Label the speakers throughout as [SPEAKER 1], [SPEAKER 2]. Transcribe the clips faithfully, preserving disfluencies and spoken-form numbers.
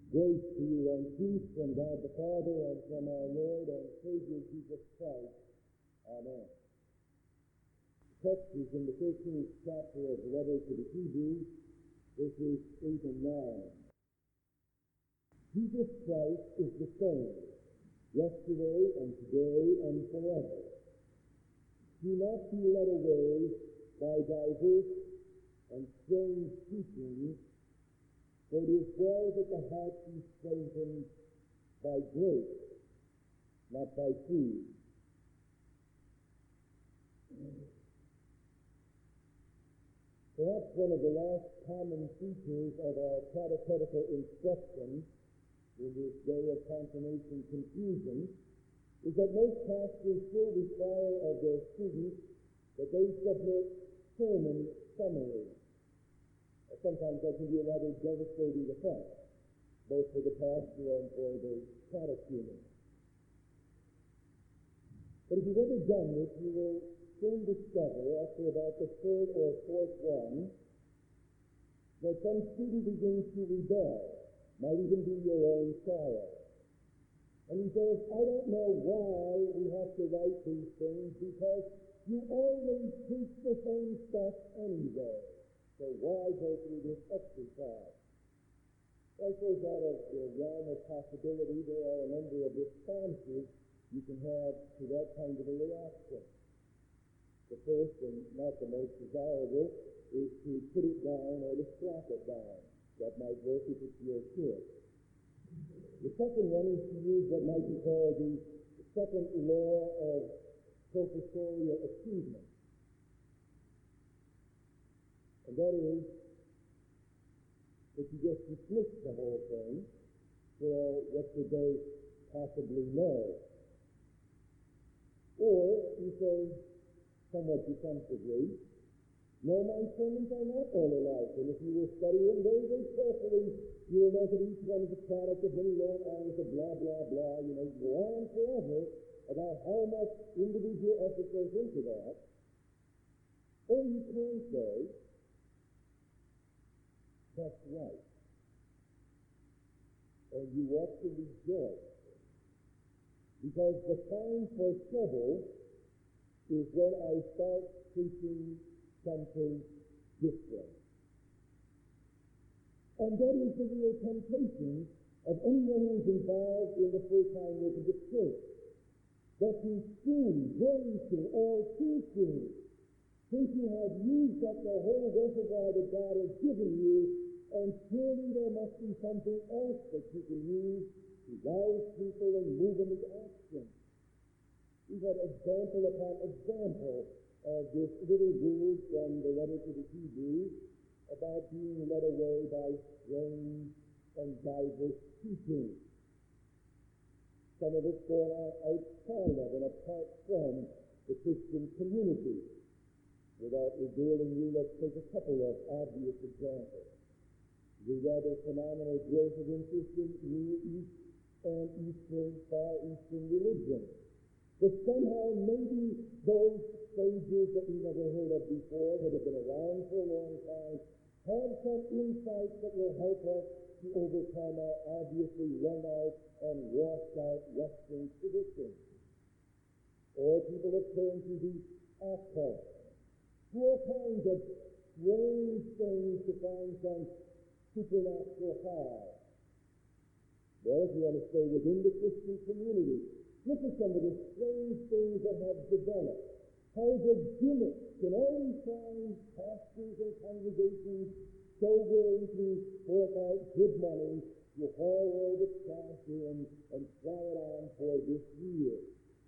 [SPEAKER 1] Grace to you and peace from God the Father and from our Lord and Savior Jesus Christ. Amen. The text is in the thirteenth chapter of the letter to the Hebrews, verses eight and nine. Jesus Christ is the same, yesterday and today and forever. Do not be led away by diverse and strange teachings, for it is well that the heart be strengthened by grace, not by food. Perhaps one of the last common features of our catechetical instruction in this day of confirmation confusion is that most pastors still require of their students that they submit sermon summaries. Sometimes that can be a rather devastating effect, both for the pastor and for the catechumen. But if you've ever done this, you will soon discover, after about the third or fourth one, that some student begins to rebel, might even be your own child. And he says, I don't know why we have to write these things, because you always teach the same stuff anyway. So why go through this exercise? I suppose out of the realm of possibility, there are a number of responses you can have to that kind of a reaction. The first, and not the most desirable, is to put it down or to slap it down. That might work if it's your kid. The second one is to use what might be called the second law of professorial achievement. And that is that you just dismiss the whole thing for what could they possibly know. Or you say, somewhat defensively, no, my sermons are not all alike, and if you will study them very, very carefully, you will know that each one is a product of many long hours of blah, blah, blah, you know, go on forever about how much individual effort goes into that. Or you can say, that's right. And you ought to rejoice. Because the time for trouble is when I start preaching something different. And that is the real temptation of anyone who is involved in the full-time work of the church. That you soon, very soon, or too soon, since you have used up the whole reservoir that God has given you, and surely there must be something else that you can use to rouse people and move them into action. We've had example upon example of this little rule from the letter to the Hebrews about being led away by strange and diverse teaching. Some of it's going on outside of and apart from the Christian community. Without revealing you, let's take a couple of obvious examples. The rather phenomenal growth of interest in Near East and Eastern, Far Eastern religion. But somehow maybe those sages that we never heard of before, that have been around for a long time, have some insights that will help us to overcome our obviously run out and washed out Western tradition. Or people have turned to the occult, to all kinds of strange things to find some supernatural high. Well, if you want to stay within the Christian community, look at some of the strange things that have developed. How the gimmicks can always find pastors and congregations so willing to fork out good money to haul all the trash in and try it on for this year.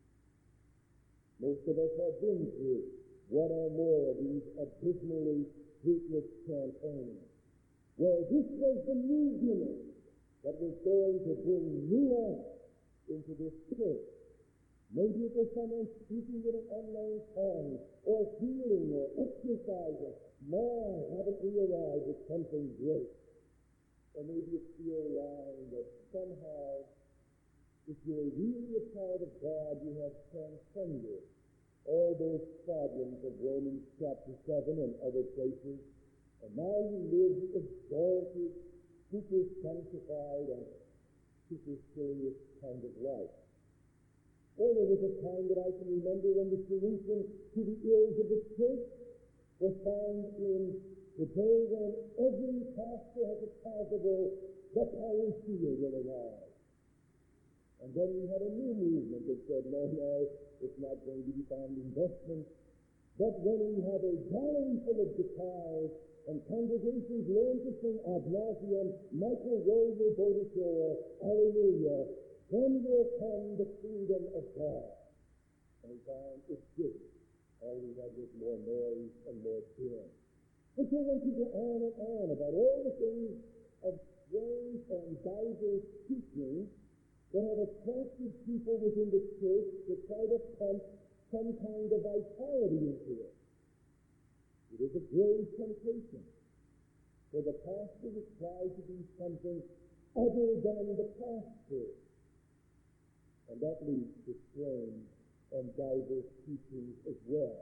[SPEAKER 1] Most of us have been through one or more of these abysmally fruitless campaigns. Well, this was the new gimmick that was going to bring new life into this church. Maybe it was someone speaking in an unknown tongue, or healing, or exercising. Man, haven't we arrived at something great? Or maybe it's the old line that somehow, if you're really a child of God, you have transcended all those problems of Romans chapter seven and other places, and now you live the exalted, super sanctified and super serious kind of life. Or there was a time that I can remember when the solution to the ills of the church was found in the day when every pastor has a possible the parousia will arrive. And then we had a new movement that said, no, no, it's not going to be found in vestments. But when we have a gallery full of guitars and congregations learn to sing ad nauseum, Michael roll your boat ashore, hallelujah, then will come the kingdom of God. And we found it didn't. All we had was more noise and more din. And so when people go on and on about all the things of strange and diverse teachings that have attracted people within the church to try to pump some kind of vitality into it. It is a grave temptation for the pastor to try to be something other than the pastor. And that leads to strange and diverse teachings as well.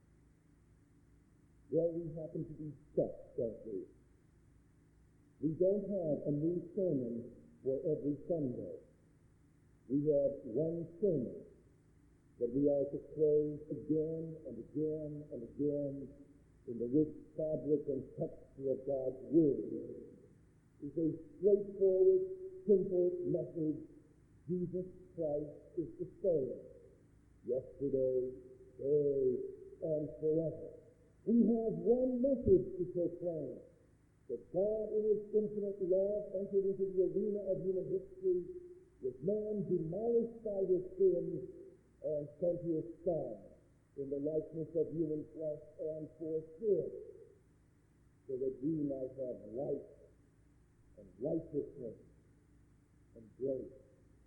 [SPEAKER 1] Well, we happen to be stuck, don't we? We don't have a new sermon for every Sunday. We have one sermon that we are to close again and again and again in the rich fabric and texture of God's Word. It's a straightforward, simple message. Jesus Christ is the same, yesterday, today, and forever. We have one message to proclaim, that God in His infinite love entered into the arena of human history with man demolished by his sins and sent His Son in the likeness of human flesh and for sin, so that we might have life and righteousness and grace.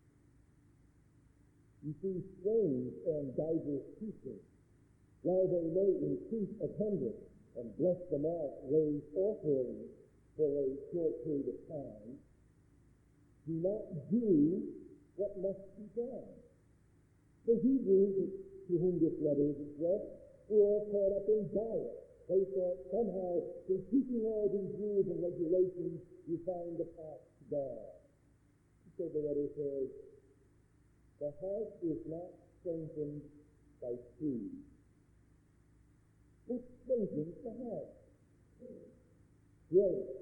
[SPEAKER 1] You see, strange and diverse teachings, while they may increase attendance and bless them all, raise offerings for a short period of time, do not do what must be done. The Hebrews, to whom this letter is addressed, were all caught up in diet. They thought somehow in keeping all these rules and regulations, you find the path to God. So the letter says, the heart is not strengthened by food. What strengthens the heart? Grace.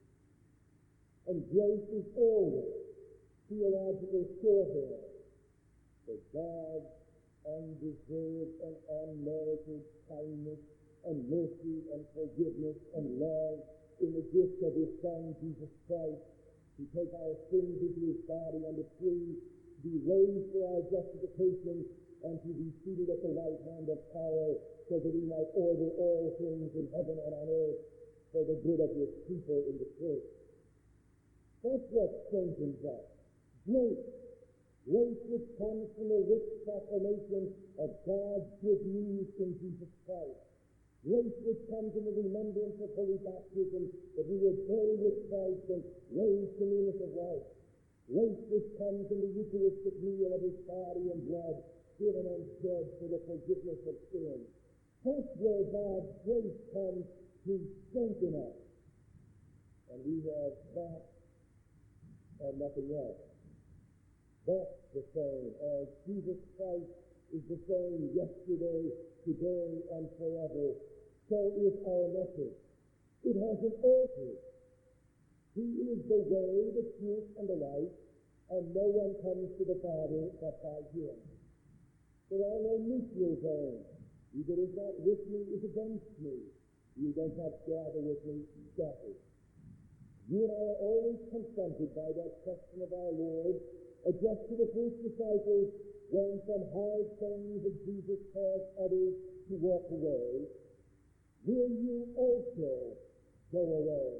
[SPEAKER 1] And grace is always theological shorthand for God's undeserved and unmerited kindness and mercy and forgiveness and love in the gift of His Son, Jesus Christ, to take our sins into His body on the tree, to be raised for our justification, and to be seated at the right hand of power, so that He might order all things in heaven and on earth for the good of His people in the church. That's what strengthens us. Grace. Grace which comes from the rich proclamation of God's good news in Jesus Christ. Grace which comes in the remembrance of holy baptism, that we were buried with Christ and raised to newness of life. Grace which comes in the Eucharistic meal of His body and blood, given and shed for the forgiveness of sins. That's where God's grace comes to strengthen us. And we have that and nothing else. That's the same as Jesus Christ is the same yesterday, today, and forever. So is our message. It hasn't altered. He is the way, the truth, and the life, and no one comes to the Father but by Him. There are no neutral zones. He that is not with me is against me. He does not gather with me, scatters. You and I are always confronted by that question of our Lord, addressed to the first disciples, when some hard things that Jesus caused others to walk away, will you also go away?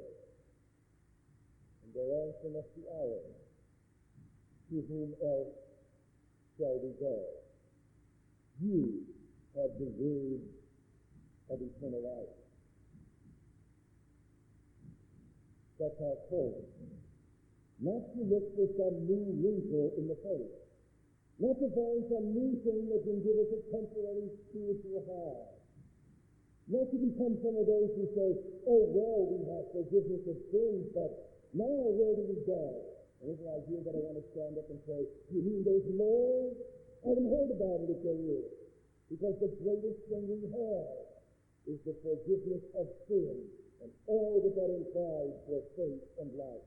[SPEAKER 1] And their answer must be ours. To whom else shall we go? You have the word of eternal life. That's our hope. Not to look for some new wrinkle in the face. Not to find some new thing that can give us a temporary spiritual high. Not to become some of those who say, oh, well, we have forgiveness of sins, but Now where do we go? And this is an idea that I want to stand up and say, you mean there's more? I haven't heard about it if there is. Because the greatest thing we have is the forgiveness of sin and all that that implies for faith and life.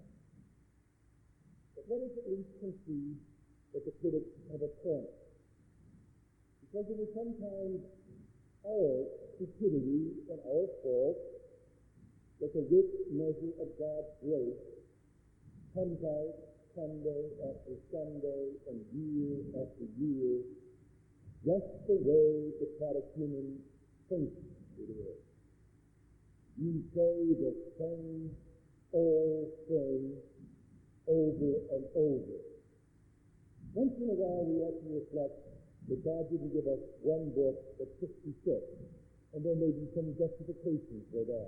[SPEAKER 1] But let us at least concede that the critics have a point. Because it is sometimes our stupidity and our fault that the rich measure of God's grace comes out Sunday after Sunday and year after year, just the way the catechumen thinks it is. You say the same old thing over and over. Once in a while we ought to reflect that God didn't give us one book but sixty-six, and there may be some justifications for that.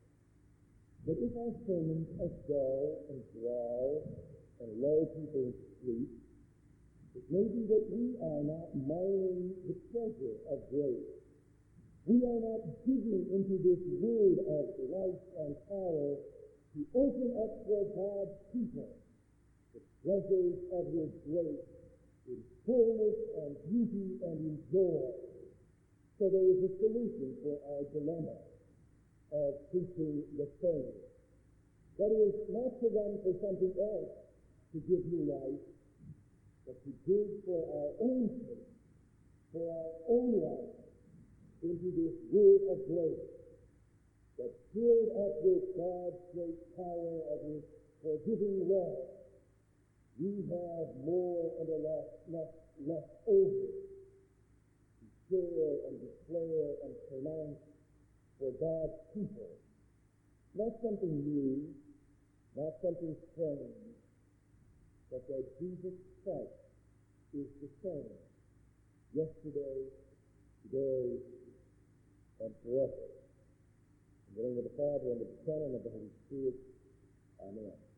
[SPEAKER 1] But if our sermons are dull and dry and lull people to sleep, it may be that we are not mining the treasure of grace. We are not digging into this word of life and power to open up for God's people the treasures of His grace in fullness and beauty and in joy. So there is a solution for our dilemma of preaching the same. That is, not to run for something else to give you life, but to give for our own sake, for our own life, into this word of grace that filled up with God's great power of His forgiving love, we have more and a lot less left over to share and declare and pronounce for God's people. Not something new, not something strange, but that Jesus Christ is the same yesterday, today, and forever. In the name of the Father, and of the Son, and of the Holy Spirit. Amen.